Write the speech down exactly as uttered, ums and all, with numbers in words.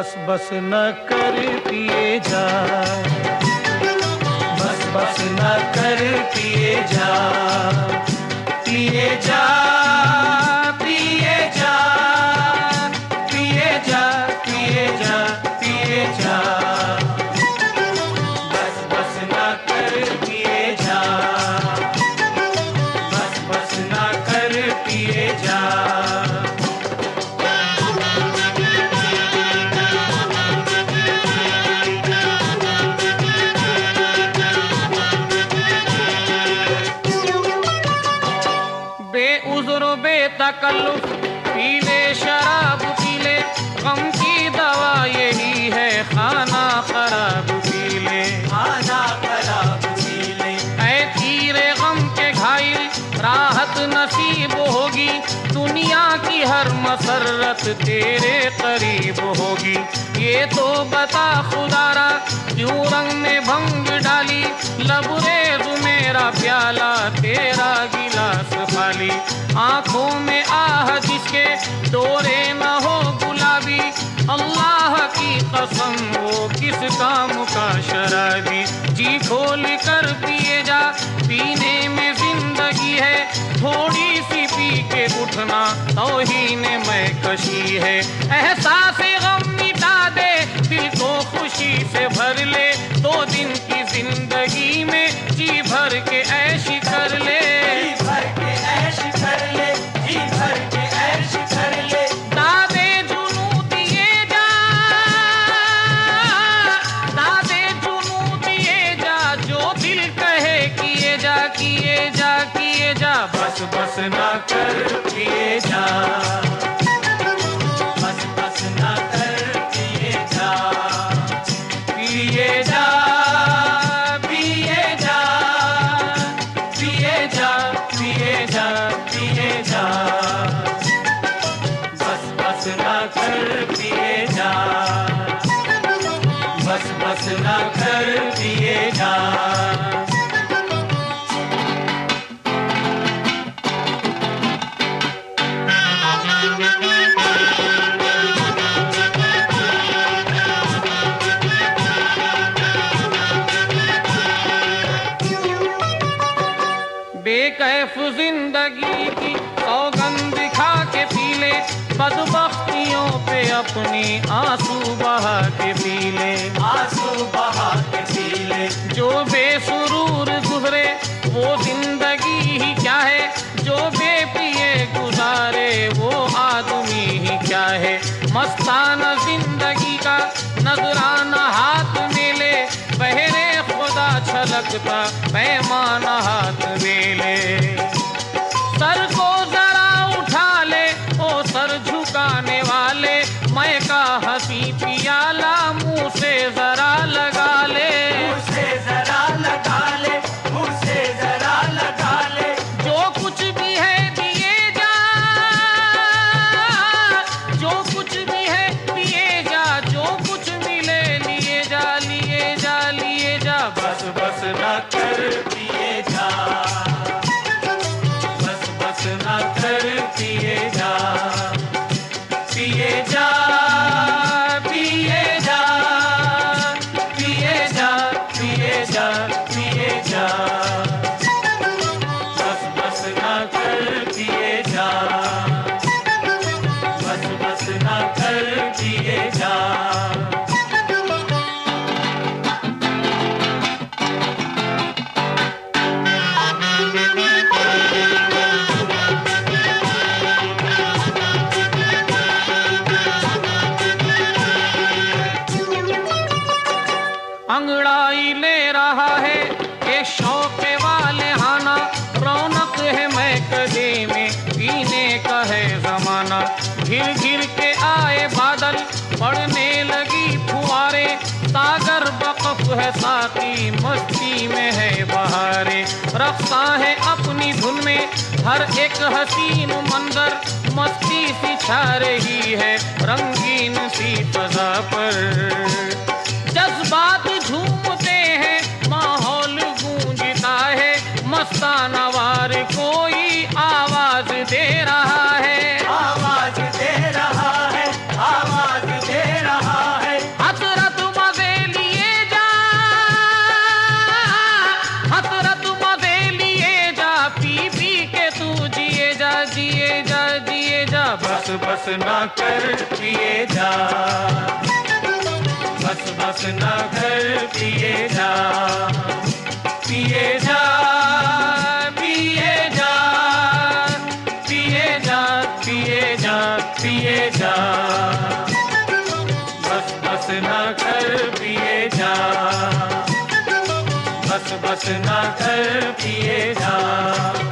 बस बस न कर पिए जा, बस बस न कर पिए जा, पिए जा पिए जा पिए जा पिए जा पिए जा, बस बस न कर पिए जा, बस बस न कर पिए जा। बेउज़्र बेतकल्लुफ़ पी ले शराब पी ले, गम की दवा यही है खाना खराब पी ले, खाना खराब पी ले। ऐ तीरे गम के घायल राहत नसीब होगी, दुनिया की हर मसरत तेरे करीब होगी। ये तो बता खुदारा क्यों रंग में भंग डाली, लबरेज मेरा प्याला तेरा गिलास खाली। आंखों में आह जिसके डोरे न हो गुलाबी, अल्लाह की कसम वो किस काम का शराबी। जी खोल कर पिए जा, पीने में जिंदगी है, थोड़ी सी पी के उठना तौहीन में कशी है। एहसास गम मिटा दे, दिल को खुशी से भर ले, दो दिन की जिंदगी में जी भर के ऐश कर ले, जी भर के ऐश कर ले, जी भर के ऐश कर ले। दादे जुनू दिए जा, दादे जुनू दिए जा, जो दिल कहे किए जा किए जा किए जा, बस बस ना कर पिए जा, बस बस ना कर पिए जा, पिए जा पिए जा पिए जा पिए जा पिए जा, बस बस ना कर पिए जा, बस बस ना कर पिए जा। बेकैफ जिंदगी की सौगंध खा के पी ले, बदबख्तियों पे अपनी आंसू बहा के पी ले, आंसू बहा के पी ले। जो बेसुरूर गुजरे वो जिंदगी ही क्या है, जो बेपिए गुजारे वो आदमी ही क्या है। मस्ताना जिंदगी का नजराना हाथ में ले, बहरे खुदा छलकता पैमाना हाथ में ले। सर को जरा उठा ले ओ सर झुकाने वाले, मैं का हंसी पियाला मुंह से जरा लगा ले, मुंह से जरा लगा ले, मुंह से जरा लगा ले। जो कुछ भी है दिए जा, जो कुछ भी है पिए जा, जो कुछ मिले लिए जा लिए जा लिए जा, बस बस ना कर पिए जा, बस बस ना कर पिए जा, पिए जा पिए जा पिए जा पिए जा पिए जा, बस बस ना कर पिए जा, बस बस ना कर पिए जा। अंगड़ाई ले रहा है ये शौक वाले हाना, रौनक है महकदे में पीने का है जमाना। घिर घिर के आए बादल पड़ने लगी फुहारे, सागर बकफ है साकी मस्ती में है बहारे। रफ्ता है अपनी धुन में हर एक हसीन मंजर, मस्ती सी छा रही है रंगीन सी फजा पर। जज्बात झूमते हैं माहौल गूंजता है, मस्ताना वार कोई आवाज दे रहा है, आवाज दे रहा है, आवाज दे रहा है। बस ना कर पिए जा, बस बस ना कर पिए जा, पिए जा पिए जा पिए जा पिए जा पिए जा, बस बस ना कर पिए जा, बस बस ना कर पिए जा।